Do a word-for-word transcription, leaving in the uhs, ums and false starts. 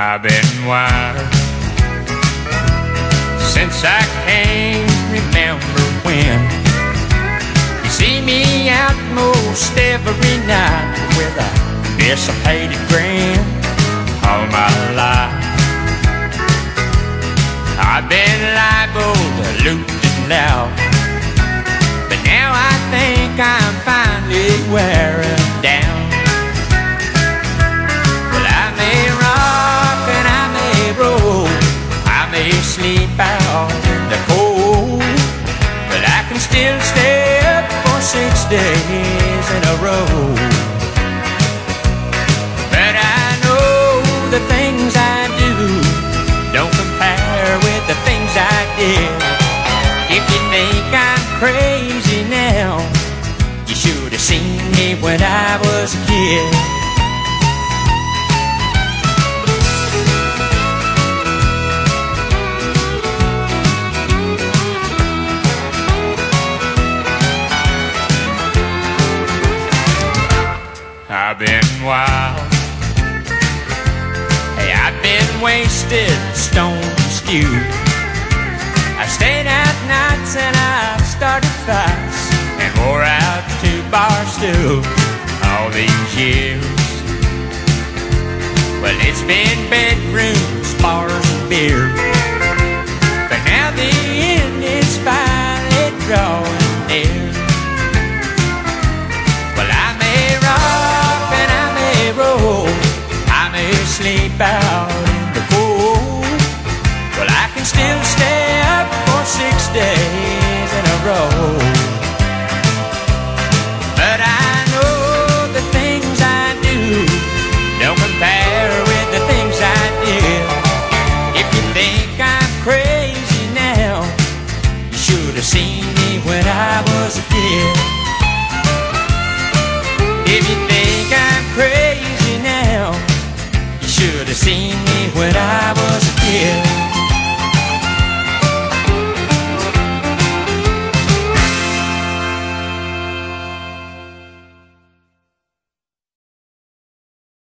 I've been wild since I can't remember when. You see me out most every night with a dissipated grin. All my life I've been liable to loot and loud, but now I think I'm finally wearing down. Well, I may rock and I may roll, I may sleep out in the cold, but I can still stay up for six days in a row. But I know the things I do don't compare with the things I did. If you think I'm crazy now, you should have seen me when I was a kid. I've been wild, hey, I've been wasted, stone stewed. I stayed out nights and I've started fights and wore out two bar stools all these years. Well, it's been bedrooms, bars, and beer, but now the end is finally drawing near. Well, I may rock and I may roll, I may sleep out in the cold, well, I can still stay up for six days in a row. But I know the things I do don't compare with the things I did. If you think I'm crazy now, you should have seen me when I was a kid. If you think I'm crazy now, you should have seen me when I was a kid.